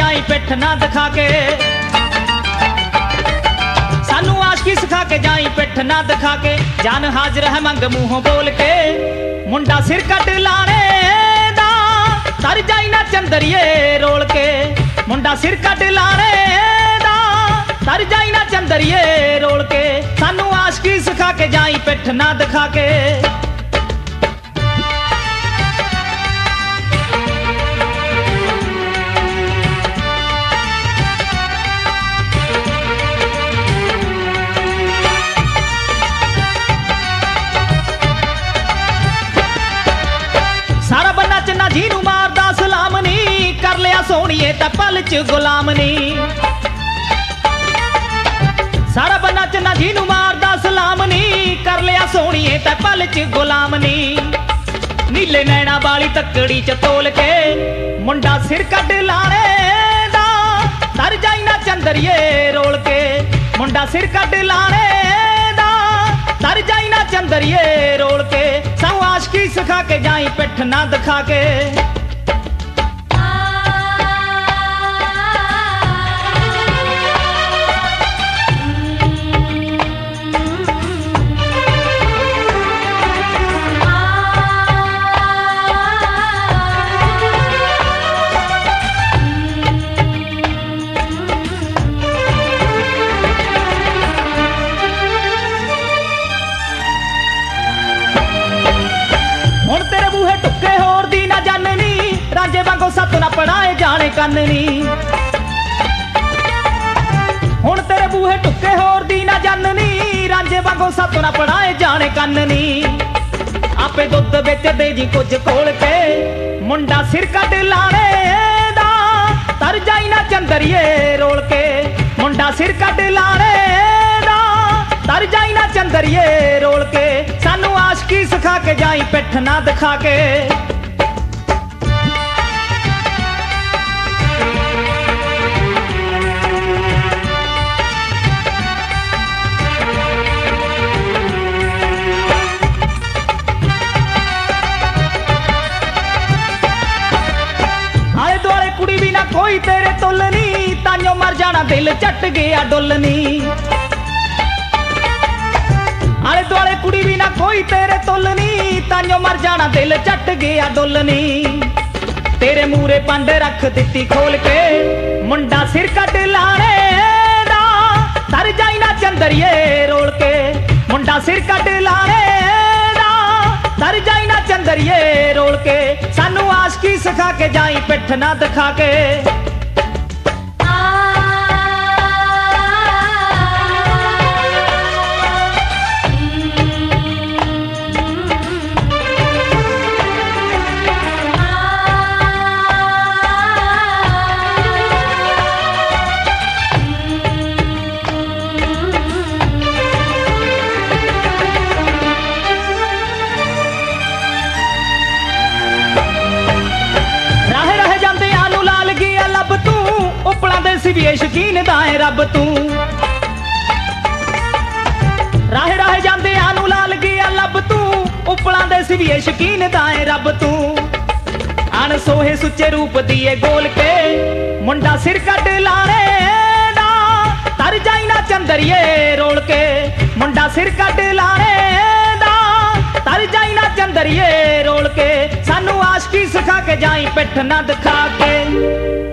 जाई पिठ ना दिखा के, सानू आशकी सिखा के जाई पिठ ना दिखा के। जान हाजिर है मंग मूहों बोल के, मुंडा सिर कट लाने दा तर जाई ना चंदरिए रोल के। मुंडा सिर कट लाने दा तर जाई ना चंदरिए रोल के। सानू आशकी सिखा के जाई पिठ ना दिखा के। सारा बन्ना चन्ना जीनू मारदा सलाम नी, कर लिया सोहणीए तां पल च गुलाम नी। सारा बन्ना चन्ना जीनू मारदा सलाम नी, कर लिया सोहणीए तां पल च गुलाम नी। नीले नैना वाली तकड़ी च तोल के, मुंडा सिर कट लाने दा तर जाई ना चंदरिए रोल के। मुंडा सिर कट लाने दा तर जाई ना चंदरिए रोल के। सानू आशकी सिखा के जाई पिठ ना दिखा के। हुण तेरे बूहे टुके होर दी ना जाननी, रांझे वांगो सत ना पढ़ाए जाने कन्नी। हुण तेरे बूहे टुके होर दी ना जाननी, रांझे वांगो सत ना पढ़ाए जाने कन्नी। आपे दुध बेच दे जी कुछ खोल के, मुंडा सिर कट लाने दा तर जाई ना चंदरिए रोल के। मुंडा सिर कट लाने दा तर जाई ना चंदरिए रोल के। सानू आशकी सिखा के जाई पिठ ना दिखा के। आले दुआले कुड़ी भी ना कोई तेरे तुलनी, ताइयों मर जाना दिल झट गया डुलनी। आले दुआले कुड़ी भी ना कोई तेरे तुलनी, ताइयों मर जाना दिल झट गया डुलनी। तेरे मूरे पंड रख दिती खोल के, मुंडा सिर कट लाने दा तर जाई ना चंदरिए रोल के। मुंडा सिर कट लाने दा तर जाई ना चंदरिए रोल के। सानू आशकी सिखा के जाई पिठ ना दिखा के। भी शकीन दाए रब तू, राहे राहे जांदे आनू लाल गया लब तू। उपला दे सी भी शकीन दाए रब तू। अन सोहे सुचे रूप दिए गोल के, मुंडा सिर कट लाने दा तर जाई ना चंदरिए रोल के। मुंडा सिर कट लाने दा तर जाई ना चंदरिए रोल के। सानू आशकी सिखा के जाई पिठ ना दिखा के।